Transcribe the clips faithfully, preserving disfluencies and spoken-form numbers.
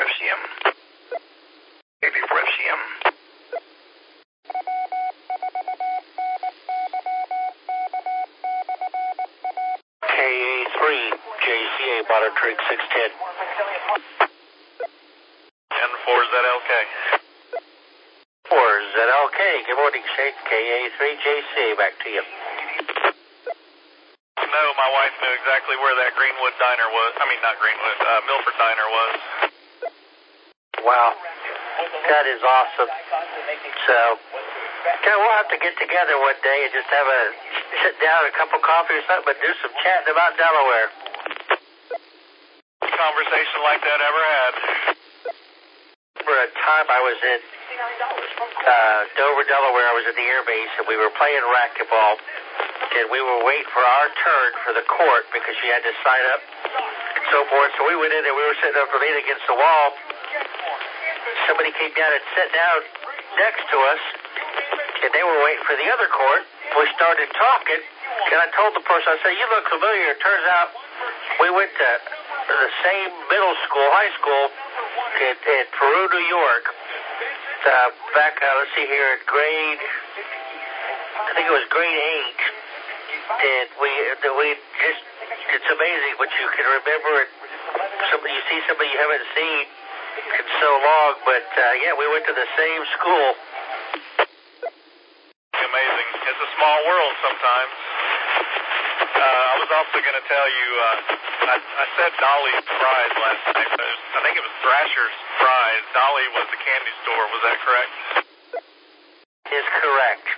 Fresium. Baby Fresium. K A three, J C A, Bottle Trig six ten. N four Z L K. four Z L K, good morning, Shake. K A three, J C A, back to you. No, my wife knew exactly where that Greenwood Diner was. I mean, not Greenwood, uh, Milford Diner was. Wow, that is awesome. So, yeah, we'll have to get together one day and just have a sit down, a cup of coffee or something, but do some chatting about Delaware. Conversation like that ever had. For a time I was in uh, Dover, Delaware. I was at the air base, and we were playing racquetball, and we were waiting for our turn for the court because you had to sign up and so forth. So we went in and we were sitting up leaning against the wall. Somebody came down and sat down next to us, and they were waiting for the other court. We started talking, and I told the person, I said, "You look familiar." It turns out we went to the same middle school, high school, in, in Peru, New York. Uh, back, uh, let's see here, in grade, I think it was grade eight. And we, that we just, it's amazing what you can remember. And somebody, you see somebody you haven't seen in so long. But uh, yeah, we went to the same school. Amazing. It's a small world sometimes. Uh, I was also going to tell you, uh, I, I said Dolly's Fries last night. But I think it was Thrasher's Fries. Dolly was the candy store. Was that correct? Is correct.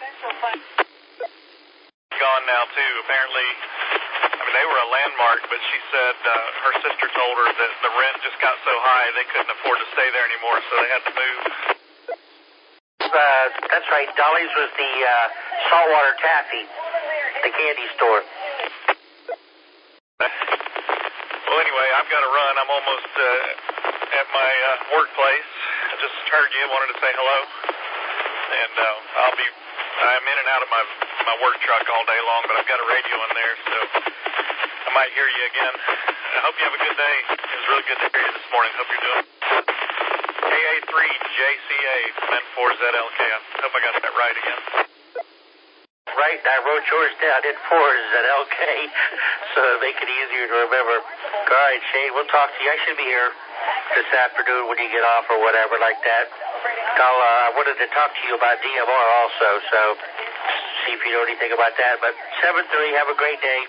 Gone now, too. Apparently, I mean, they were a landmark, but she said uh, her sister told her that the rent just got so high they couldn't afford to stay there anymore, so they had to move. Uh, that's right. Dolly's was the uh, saltwater taffy, the candy store. Well, anyway, I've got to run. I'm almost uh, at my uh, workplace. I just heard you. Wanted to say hello. And uh, I'll be, I'm in and out of my, my work truck all day long, but I've got a radio in there, so I might hear you again. I hope you have a good day. It was really good to hear you this morning. Hope you're doing K A three J C A, N four Z L K. I hope I got that right again. Right, I wrote yours down in four Z L K, so to make it easier to remember. All right, Shane, we'll talk to you. I should be here this afternoon when you get off or whatever like that. I'll, uh, I wanted to talk to you about D M R also, so see if you know anything about that. But seven three, have a great day.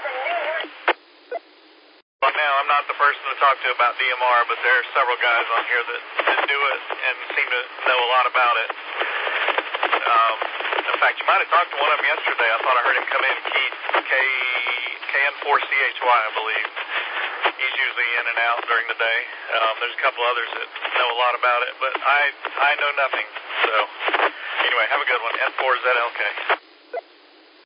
Well, now, I'm not the person to talk to about D M R, but there are several guys on here that, that do it and seem to know a lot about it. Um, in fact, you might have talked to one of them yesterday. I thought I heard him come in, Keith, K, K N four C H Y, I believe. He's usually in and out during the day. Um, there's a couple others that know a lot about it, but I I know nothing. So, anyway, have a good one. N four Z L K.